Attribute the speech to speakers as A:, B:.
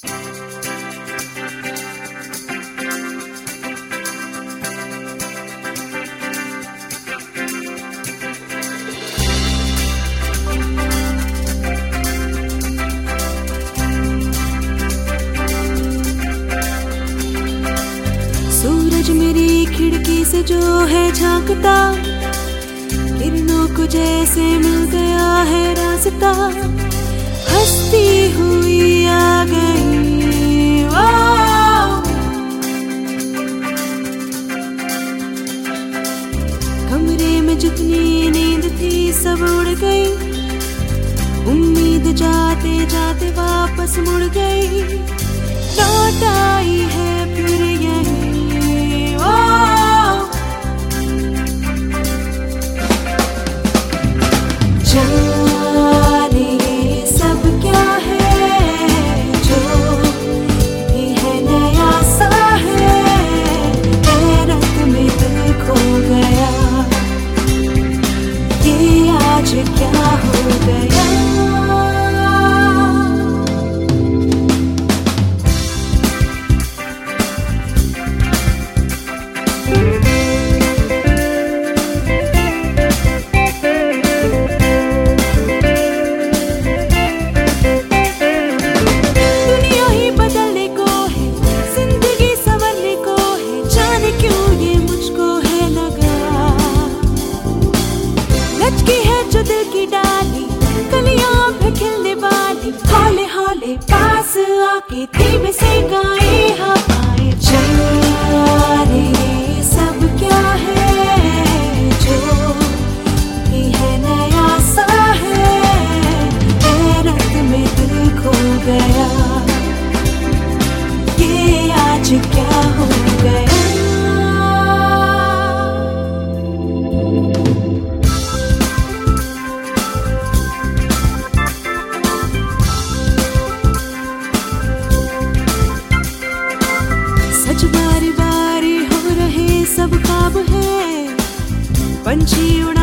A: सूरज मेरी खिड़की से जो है झांकता, किरणों को जैसे मिल गया है रास्ता, हंसती हुई आ गई वो। कमरे में जितनी नींद थी सब उड़ गई, उम्मीद जाते जाते वापस मुड़ गई, लौट आई है फिर यही वो। जाने ये सब क्या है, जो भी है नया सा है, हैरत में दिल खो गया, ये आज क्या हो गया। दिल की डाली कलियां पे खिलने वाली, हौले हौले पास आके धीमे से गाए हवाएं। जाने ये सब क्या है, जो भी है नया सा है, हैरत में दिल खो गया, ये आज क्या हो गया। बारी बारी हो रहे सब ख्वाब है, पंछी उड़ा